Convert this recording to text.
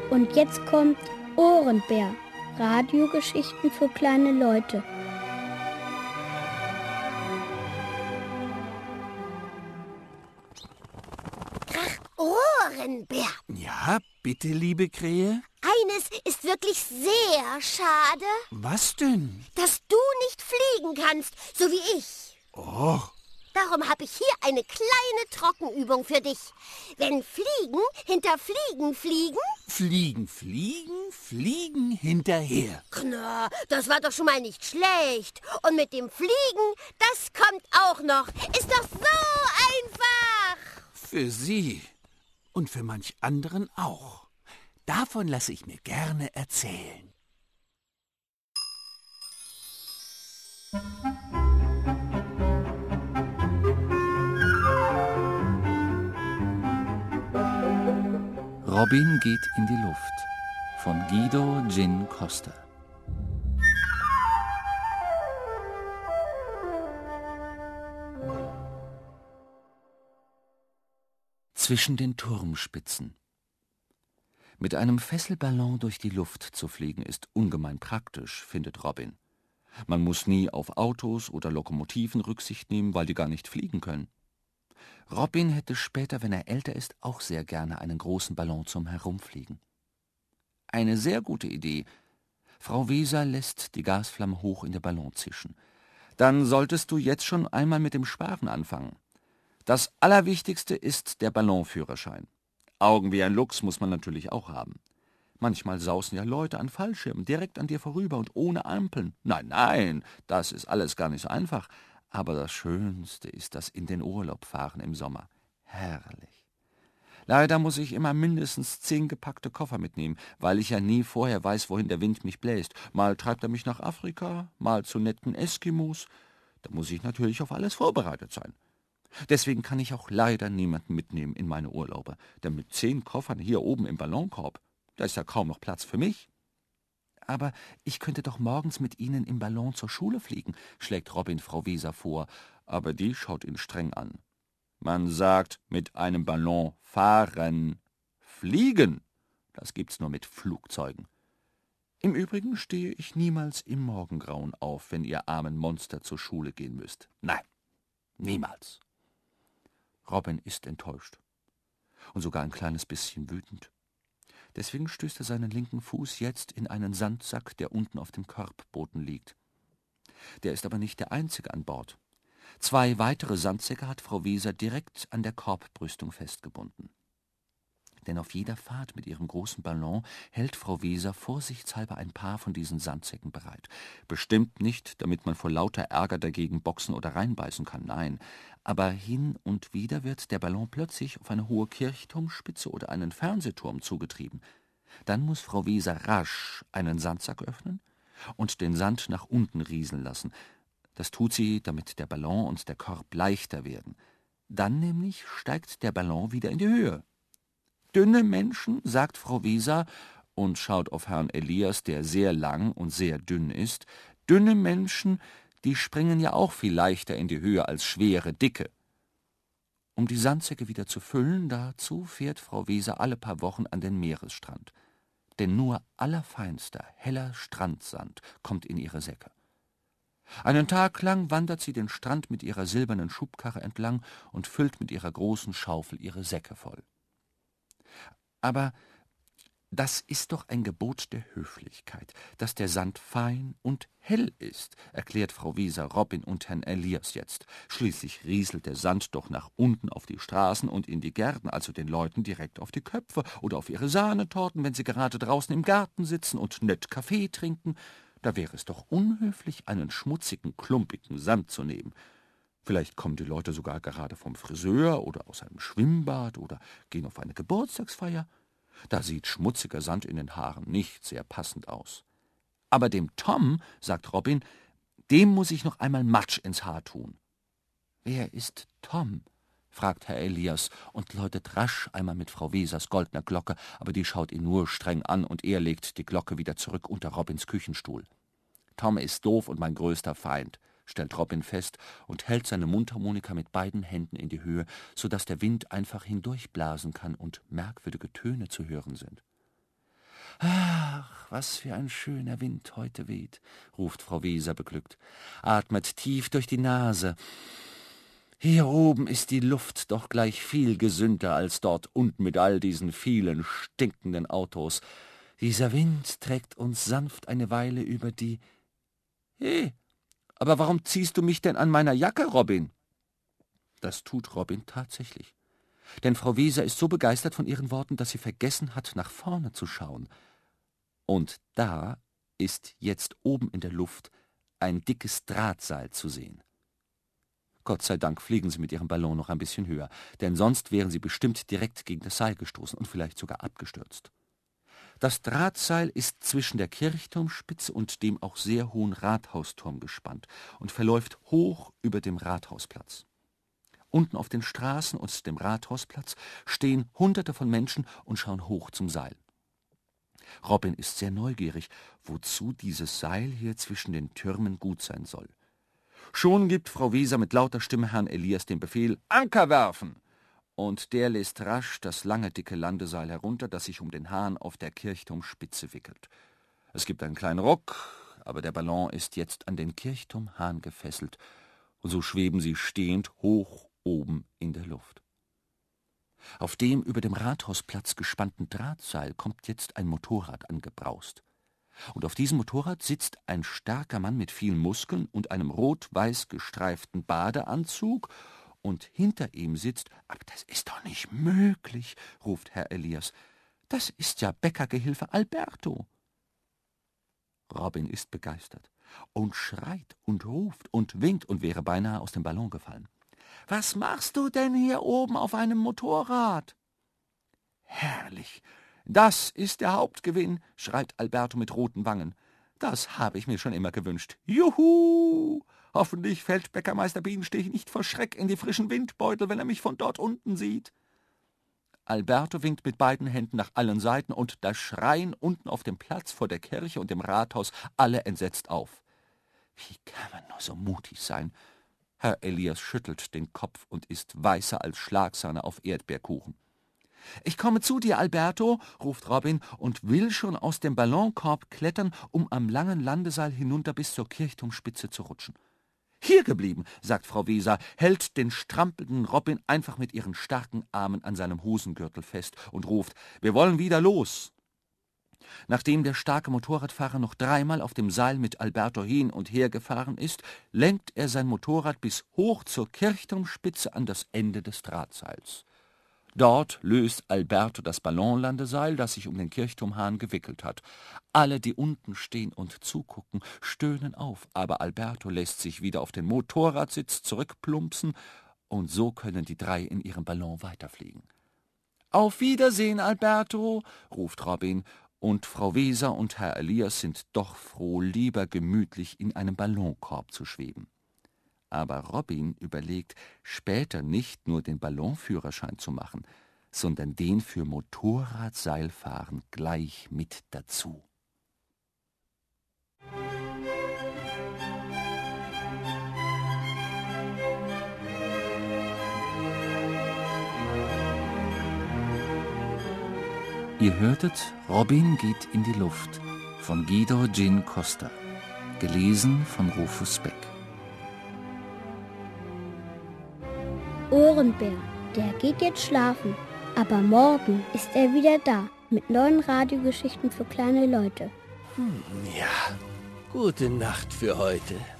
Und jetzt kommt Ohrenbär. Radiogeschichten für kleine Leute. Ohrenbär. Ja, bitte, liebe Krähe? Eines ist wirklich sehr schade. Was denn? Dass du nicht fliegen kannst, so wie ich. Oh. Darum habe ich hier eine kleine Trockenübung für dich. Wenn Fliegen hinter Fliegen fliegen... Fliegen, fliegen, fliegen hinterher. Na, das war doch schon mal nicht schlecht. Und mit dem Fliegen, das kommt auch noch. Ist doch so einfach. Für Sie und für manch anderen auch. Davon lasse ich mir gerne erzählen. Robin geht in die Luft von Guido Gin Costa. Zwischen den Turmspitzen. Mit einem Fesselballon durch die Luft zu fliegen ist ungemein praktisch, findet Robin. Man muss nie auf Autos oder Lokomotiven Rücksicht nehmen, weil die gar nicht fliegen können. Robin hätte später, wenn er älter ist, auch sehr gerne einen großen Ballon zum Herumfliegen. Eine sehr gute Idee. Frau Weser lässt die Gasflamme hoch in den Ballon zischen. Dann solltest du jetzt schon einmal mit dem Sparen anfangen. Das Allerwichtigste ist der Ballonführerschein. Augen wie ein Luchs muss man natürlich auch haben. Manchmal sausen ja Leute an Fallschirmen direkt an dir vorüber und ohne Ampeln. Nein, das ist alles gar nicht so einfach. Aber das Schönste ist das in den Urlaub fahren im Sommer. Herrlich. Leider muss ich immer mindestens 10 gepackte Koffer mitnehmen, weil ich ja nie vorher weiß, wohin der Wind mich bläst. Mal treibt er mich nach Afrika, mal zu netten Eskimos. Da muss ich natürlich auf alles vorbereitet sein. Deswegen kann ich auch leider niemanden mitnehmen in meine Urlaube. Denn mit 10 Koffern hier oben im Ballonkorb, da ist ja kaum noch Platz für mich. Aber ich könnte doch morgens mit Ihnen im Ballon zur Schule fliegen, schlägt Robin Frau Weser vor, aber die schaut ihn streng an. Man sagt mit einem Ballon fahren, fliegen, das gibt's nur mit Flugzeugen. Im Übrigen stehe ich niemals im Morgengrauen auf, wenn ihr armen Monster zur Schule gehen müsst. Nein, niemals. Robin ist enttäuscht und sogar ein kleines bisschen wütend. Deswegen stößt er seinen linken Fuß jetzt in einen Sandsack, der unten auf dem Korbboden liegt. Der ist aber nicht der einzige an Bord. 2 weitere Sandsäcke hat Frau Weser direkt an der Korbbrüstung festgebunden. Denn auf jeder Fahrt mit ihrem großen Ballon hält Frau Weser vorsichtshalber ein paar von diesen Sandsäcken bereit. Bestimmt nicht, damit man vor lauter Ärger dagegen boxen oder reinbeißen kann, nein. Aber hin und wieder wird der Ballon plötzlich auf eine hohe Kirchturmspitze oder einen Fernsehturm zugetrieben. Dann muss Frau Weser rasch einen Sandsack öffnen und den Sand nach unten rieseln lassen. Das tut sie, damit der Ballon und der Korb leichter werden. Dann nämlich steigt der Ballon wieder in die Höhe. Dünne Menschen, sagt Frau Weser und schaut auf Herrn Elias, der sehr lang und sehr dünn ist, dünne Menschen, die springen ja auch viel leichter in die Höhe als schwere, dicke. Um die Sandsäcke wieder zu füllen, dazu fährt Frau Weser alle paar Wochen an den Meeresstrand. Denn nur allerfeinster, heller Strandsand kommt in ihre Säcke. Einen Tag lang wandert sie den Strand mit ihrer silbernen Schubkarre entlang und füllt mit ihrer großen Schaufel ihre Säcke voll. Aber das ist doch ein Gebot der Höflichkeit, dass der Sand fein und hell ist, erklärt Frau Weser Robin und Herrn Elias jetzt. Schließlich rieselt der Sand doch nach unten auf die Straßen und in die Gärten, also den Leuten direkt auf die Köpfe oder auf ihre Sahnetorten, wenn sie gerade draußen im Garten sitzen und nett Kaffee trinken. Da wäre es doch unhöflich, einen schmutzigen, klumpigen Sand zu nehmen. Vielleicht kommen die Leute sogar gerade vom Friseur oder aus einem Schwimmbad oder gehen auf eine Geburtstagsfeier. Da sieht schmutziger Sand in den Haaren nicht sehr passend aus. Aber dem Tom, sagt Robin, dem muss ich noch einmal Matsch ins Haar tun. Wer ist Tom? fragt Herr Elias und läutet rasch einmal mit Frau Wesers goldener Glocke, aber die schaut ihn nur streng an und er legt die Glocke wieder zurück unter Robins Küchenstuhl. Tom ist doof und mein größter Feind, stellt Robin fest und hält seine Mundharmonika mit beiden Händen in die Höhe, so dass der Wind einfach hindurchblasen kann und merkwürdige Töne zu hören sind. »Ach, was für ein schöner Wind heute weht«, ruft Frau Weser beglückt, atmet tief durch die Nase. »Hier oben ist die Luft doch gleich viel gesünder als dort unten mit all diesen vielen stinkenden Autos. Dieser Wind trägt uns sanft eine Weile über die... Hey, aber warum ziehst du mich denn an meiner Jacke, Robin?« Das tut Robin tatsächlich. Denn Frau Weser ist so begeistert von ihren Worten, dass sie vergessen hat, nach vorne zu schauen. Und da ist jetzt oben in der Luft ein dickes Drahtseil zu sehen. Gott sei Dank fliegen sie mit ihrem Ballon noch ein bisschen höher, denn sonst wären sie bestimmt direkt gegen das Seil gestoßen und vielleicht sogar abgestürzt. Das Drahtseil ist zwischen der Kirchturmspitze und dem auch sehr hohen Rathausturm gespannt und verläuft hoch über dem Rathausplatz. Unten auf den Straßen und dem Rathausplatz stehen Hunderte von Menschen und schauen hoch zum Seil. Robin ist sehr neugierig, wozu dieses Seil hier zwischen den Türmen gut sein soll. Schon gibt Frau Weser mit lauter Stimme Herrn Elias den Befehl, »Anker werfen!« Und der lässt rasch das lange, dicke Landeseil herunter, das sich um den Hahn auf der Kirchturmspitze wickelt. Es gibt einen kleinen Ruck, aber der Ballon ist jetzt an den Kirchturmhahn gefesselt, und so schweben sie stehend hoch oben in der Luft. Auf dem über dem Rathausplatz gespannten Drahtseil kommt jetzt ein Motorrad angebraust. Und auf diesem Motorrad sitzt ein starker Mann mit vielen Muskeln und einem rot-weiß gestreiften Badeanzug, und hinter ihm sitzt, »Aber das ist doch nicht möglich«, ruft Herr Elias, »das ist ja Bäckergehilfe Alberto.« Robin ist begeistert und schreit und ruft und winkt und wäre beinahe aus dem Ballon gefallen. »Was machst du denn hier oben auf einem Motorrad?« »Herrlich, das ist der Hauptgewinn«, schreit Alberto mit roten Wangen. »Das habe ich mir schon immer gewünscht. Juhu! Hoffentlich fällt Bäckermeister Bienenstich nicht vor Schreck in die frischen Windbeutel, wenn er mich von dort unten sieht.« Alberto winkt mit beiden Händen nach allen Seiten, und da schreien unten auf dem Platz vor der Kirche und dem Rathaus alle entsetzt auf. Wie kann man nur so mutig sein? Herr Elias schüttelt den Kopf und ist weißer als Schlagsahne auf Erdbeerkuchen. »Ich komme zu dir, Alberto«, ruft Robin und will schon aus dem Ballonkorb klettern, um am langen Landeseil hinunter bis zur Kirchturmspitze zu rutschen. »Hier geblieben«, sagt Frau Weser, hält den strampelnden Robin einfach mit ihren starken Armen an seinem Hosengürtel fest und ruft, »Wir wollen wieder los!« Nachdem der starke Motorradfahrer noch dreimal auf dem Seil mit Alberto hin und her gefahren ist, lenkt er sein Motorrad bis hoch zur Kirchturmspitze an das Ende des Drahtseils. Dort löst Alberto das Ballonlandeseil, das sich um den Kirchturmhahn gewickelt hat. Alle, die unten stehen und zugucken, stöhnen auf, aber Alberto lässt sich wieder auf den Motorradsitz zurückplumpsen, und so können die drei in ihrem Ballon weiterfliegen. »Auf Wiedersehen, Alberto«, ruft Robin, und Frau Weser und Herr Elias sind doch froh, lieber gemütlich in einem Ballonkorb zu schweben. Aber Robin überlegt, später nicht nur den Ballonführerschein zu machen, sondern den für Motorradseilfahren gleich mit dazu. Ihr hörtet Robin geht in die Luft von Guido Gin Costa, gelesen von Rufus Beck. Ohrenbär, der geht jetzt schlafen, aber morgen ist er wieder da mit neuen Radiogeschichten für kleine Leute. Ja, gute Nacht für heute.